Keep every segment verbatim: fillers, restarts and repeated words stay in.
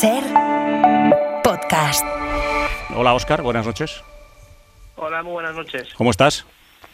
Ser podcast. Hola Óscar, buenas noches. Hola, muy buenas noches. ¿Cómo estás?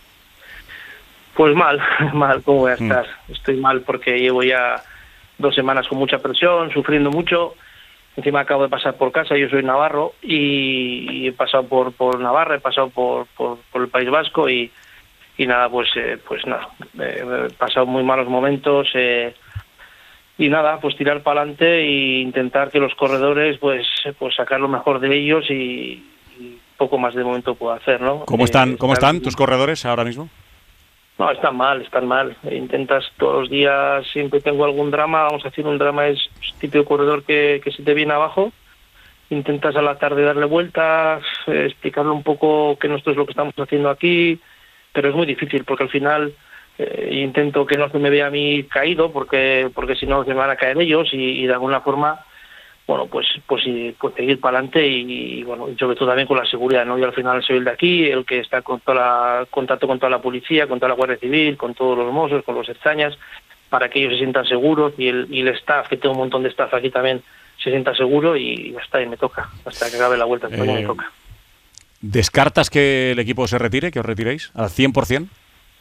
Pues mal, mal, ¿cómo voy a estar? Mm. Estoy mal porque llevo ya dos semanas con mucha presión, sufriendo mucho. Encima acabo de pasar por casa, yo soy navarro y he pasado por, por Navarra, he pasado por, por, por el País Vasco y, y nada, pues eh, pues nada, eh, he pasado muy malos momentos eh, y nada, pues tirar para adelante e intentar que los corredores pues pues sacar lo mejor de ellos y, y poco más de momento puedo hacer, ¿no? ¿Cómo están, eh, ¿cómo están tus corredores ahora mismo? No, están mal, están mal. Intentas todos los días, siempre tengo algún drama, vamos a decir, un drama es tipo de corredor que, que se te viene abajo. Intentas a la tarde darle vueltas, eh, explicarle un poco que no esto es lo que estamos haciendo aquí, pero es muy difícil porque al final eh, intento que no se me vea a mí caído porque porque si no se van a caer ellos y, y de alguna forma, bueno, pues pues, pues seguir para adelante y, y bueno, y sobre todo también con la seguridad, ¿no? Yo al final soy el de aquí, el que está con toda la contacto con toda la policía, con toda la Guardia Civil, con todos los mozos, con los extrañas, para que ellos se sientan seguros y el, y el staff, que tengo un montón de staff aquí también, se sienta seguro y ya está, y me toca, hasta que acabe la vuelta, eh, me toca. ¿Descartas que el equipo se retire, que os retiréis al cien por ciento?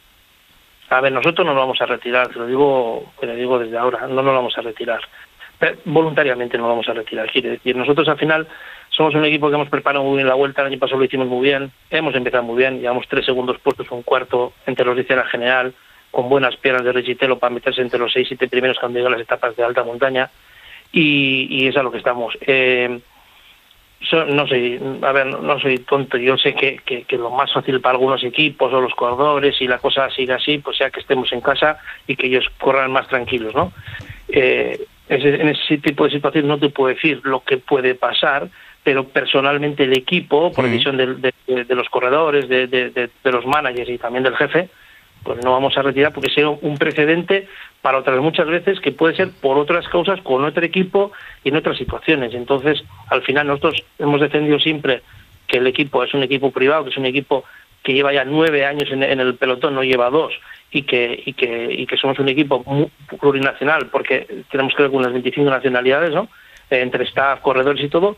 A ver, nosotros no nos vamos a retirar, te lo digo, te lo digo desde ahora, no nos vamos a retirar. Voluntariamente no vamos a retirar, quiere decir, nosotros al final somos un equipo que hemos preparado muy bien la vuelta, el año pasado lo hicimos muy bien, hemos empezado muy bien, llevamos tres segundos puestos, un cuarto entre los diez en la general, con buenas piernas de Richitelo para meterse entre los seis siete primeros cuando llegan las etapas de alta montaña y, y es a lo que estamos. Eh, so, no soy, a ver, no, no soy tonto, yo sé que, que, que lo más fácil para algunos equipos o los corredores y la cosa siga así, pues sea que estemos en casa y que ellos corran más tranquilos, ¿no? Eh, En ese tipo de situaciones no te puedo decir lo que puede pasar, pero personalmente el equipo, por decisión de, de, de los corredores, de, de, de, de los managers y también del jefe, pues no vamos a retirar porque sea un precedente para otras muchas veces que puede ser por otras causas con otro equipo y en otras situaciones. Entonces, al final nosotros hemos defendido siempre que el equipo es un equipo privado, que es un equipo que lleva ya nueve años en, en el pelotón, no lleva dos, y que y que y que somos un equipo muy plurinacional, porque tenemos que ver con las veinticinco nacionalidades, ¿no? Eh, entre staff, corredores y todo,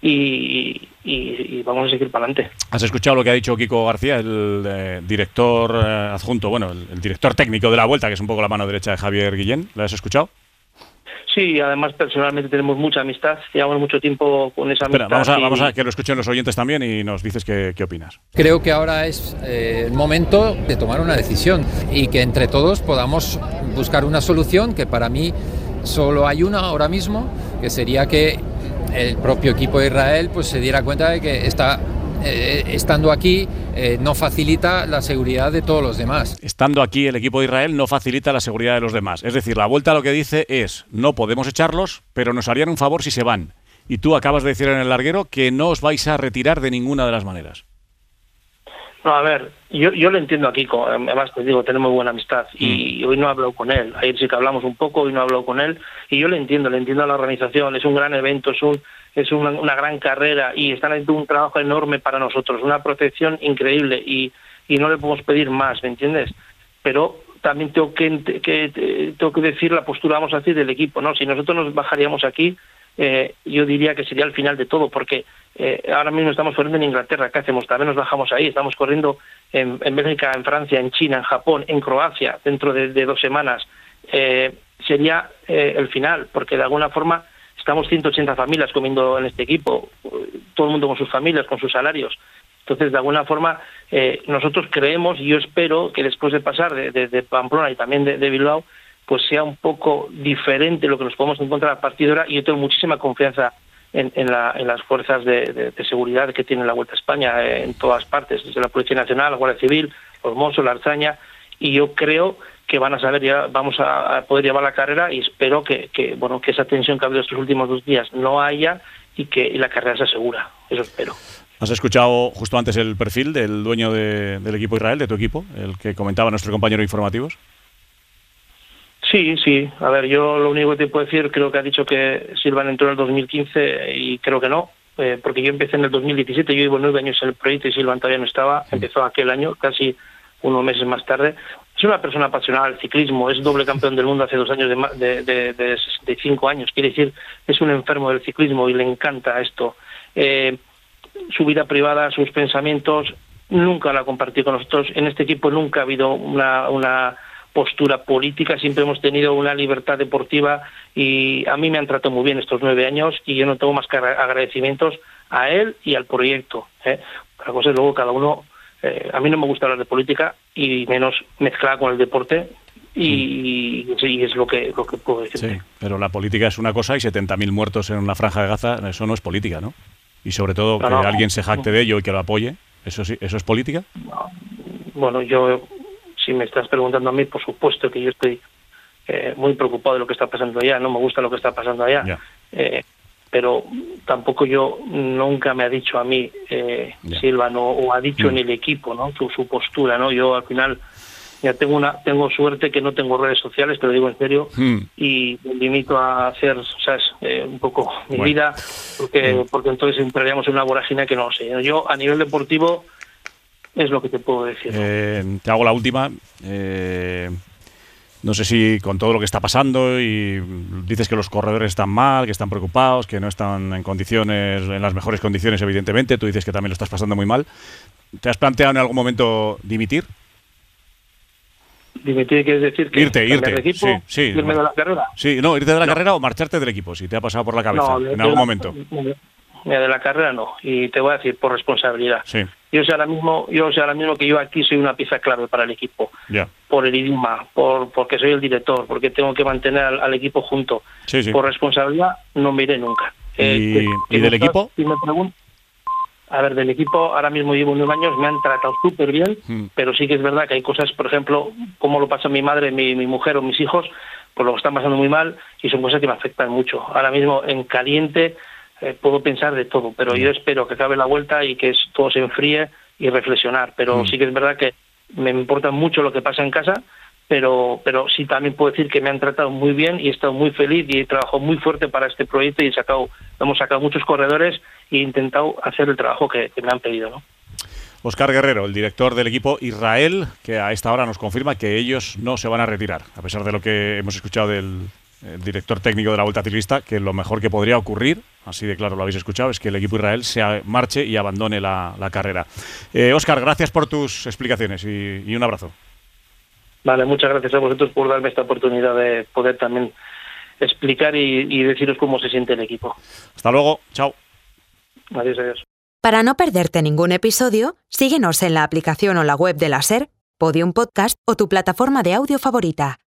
y, y, y vamos a seguir para adelante. ¿Has escuchado lo que ha dicho Kiko García, el eh, director eh, adjunto, bueno, el, el director técnico de la Vuelta, que es un poco la mano derecha de Javier Guillén? ¿Lo has escuchado? Sí, además personalmente tenemos mucha amistad, llevamos mucho tiempo con esa amistad. Espera, vamos a, y... vamos a que lo escuchen los oyentes también y nos dices qué, qué opinas. Creo que ahora es eh, el momento de tomar una decisión y que entre todos podamos buscar una solución, que para mí solo hay una ahora mismo, que sería que el propio equipo de Israel pues se diera cuenta de que está eh, estando aquí eh, no facilita la seguridad de todos los demás. Estando aquí el equipo de Israel no facilita la seguridad de los demás. Es decir, la Vuelta lo que dice es, no podemos echarlos, pero nos harían un favor si se van. Y tú acabas de decir en el larguero que no os vais a retirar de ninguna de las maneras. No, a ver, yo yo lo entiendo a Kiko, además te digo, tenemos buena amistad y mm. hoy no he hablado con él, ayer sí que hablamos un poco, hoy no he hablado con él y yo lo entiendo, le entiendo a la organización, es un gran evento, es un es una, una gran carrera y están haciendo un trabajo enorme para nosotros, una protección increíble y, y no le podemos pedir más, ¿me entiendes? Pero también tengo que, que tengo que decir la postura, vamos a decir, del equipo, ¿no? Si nosotros nos bajaríamos aquí, eh, yo diría que sería el final de todo, porque eh, ahora mismo estamos corriendo en Inglaterra, ¿qué hacemos? También nos bajamos ahí, estamos corriendo en, en Bélgica, en Francia, en China, en Japón, en Croacia, dentro de, de dos semanas. Eh, sería eh, el final, porque de alguna forma estamos ciento ochenta familias comiendo en este equipo, todo el mundo con sus familias, con sus salarios. Entonces, de alguna forma, eh, nosotros creemos y yo espero que después de pasar de, de, de Pamplona y también de, de Bilbao, pues sea un poco diferente lo que nos podemos encontrar a partir de ahora y yo tengo muchísima confianza en, en, la, en las fuerzas de, de, de seguridad que tiene la Vuelta a España eh, en todas partes, desde la Policía Nacional, la Guardia Civil, los Mossos, la Arzaña, y yo creo que van a saber, ya vamos a, a poder llevar la carrera y espero que, que bueno que esa tensión que ha habido estos últimos dos días no haya y que y la carrera se asegura, eso espero. Has escuchado justo antes el perfil del dueño de, del equipo Israel, de tu equipo, el que comentaba nuestro compañero de Informativos. Sí, sí. A ver, yo lo único que te puedo decir, creo que ha dicho que Silvan entró en el dos mil quince y creo que no, eh, porque yo empecé en el dos mil diecisiete, yo llevo nueve años en el proyecto y Silvan todavía no estaba, empezó aquel año, casi unos meses más tarde. es una persona apasionada al ciclismo, es doble campeón del mundo hace dos años de, de, de, de sesenta y cinco años, quiere decir, es un enfermo del ciclismo y le encanta esto. Eh, su vida privada, sus pensamientos, nunca la compartió con nosotros. En este equipo nunca ha habido una, una postura política, siempre hemos tenido una libertad deportiva y a mí me han tratado muy bien estos nueve años y yo no tengo más que agradecimientos a él y al proyecto. ¿eh? La cosa es luego cada uno, eh, a mí no me gusta hablar de política y menos mezclada con el deporte y, mm. y es lo que, lo que puedo decir. Sí, pero la política es una cosa y setenta mil muertos en una franja de Gaza, eso no es política, ¿no? Y sobre todo que no, no, alguien se jacte de ello y que lo apoye, ¿eso sí, eso es política? No. Bueno, yo, si me estás preguntando a mí, por supuesto que yo estoy eh, muy preocupado de lo que está pasando allá, no me gusta lo que está pasando allá, yeah. eh, pero tampoco yo, nunca me ha dicho a mí eh, yeah. Silva, no, o ha dicho mm. en el equipo, ¿no? Su, su postura, ¿no? Yo al final ya tengo una tengo suerte que no tengo redes sociales, te lo digo en serio, mm. y me limito a hacer, ¿sabes? Eh, un poco mi bueno. vida, porque mm. porque entonces entraríamos en una vorágine que no sé. Yo a nivel deportivo es lo que te puedo decir. Eh, te hago la última. Eh, no sé si con todo lo que está pasando y dices que los corredores están mal, que están preocupados, que no están en condiciones, en las mejores condiciones, evidentemente. Tú dices que también lo estás pasando muy mal. ¿Te has planteado en algún momento dimitir? ¿Dimitir quieres decir que irte, irte, de equipo, sí, sí. irme de la carrera? Sí, no, irte de la no. carrera o marcharte del equipo, si te ha pasado por la cabeza no, en algún la, momento. Mira, de la carrera no, y te voy a decir por responsabilidad. Sí. Yo sé ahora mismo, yo sé ahora mismo que yo aquí soy una pieza clave para el equipo. Yeah. Por el idioma, por porque soy el director, porque tengo que mantener al, al equipo junto. Sí, sí. Por responsabilidad no me iré nunca. ¿Y, eh, ¿y del equipo? Si me pregunto, a ver, del equipo ahora mismo llevo nueve años, me han tratado súper bien, mm. pero sí que es verdad que hay cosas, por ejemplo, como lo pasa mi madre, mi, mi mujer o mis hijos, pues lo están pasando muy mal y son cosas que me afectan mucho. Ahora mismo en caliente eh, puedo pensar de todo, pero mm. yo espero que acabe la vuelta y que es, todo se enfríe y reflexionar. Pero mm. sí que es verdad que me importa mucho lo que pasa en casa, pero pero sí también puedo decir que me han tratado muy bien y he estado muy feliz y he trabajado muy fuerte para este proyecto y he sacado, hemos sacado muchos corredores e he intentado hacer el trabajo que, que me han pedido, ¿no? Óscar Guerrero, el director del equipo Israel, que a esta hora nos confirma que ellos no se van a retirar, a pesar de lo que hemos escuchado del el director técnico de la Vuelta Ciclista, que lo mejor que podría ocurrir, así de claro lo habéis escuchado, es que el equipo Israel se marche y abandone la, la carrera. Eh, Óscar, gracias por tus explicaciones y, y un abrazo. Vale, muchas gracias a vosotros por darme esta oportunidad de poder también explicar y, y deciros cómo se siente el equipo. Hasta luego, chao. Adiós, adiós. Para no perderte ningún episodio, síguenos en la aplicación o la web de la SER, Podium Podcast o tu plataforma de audio favorita.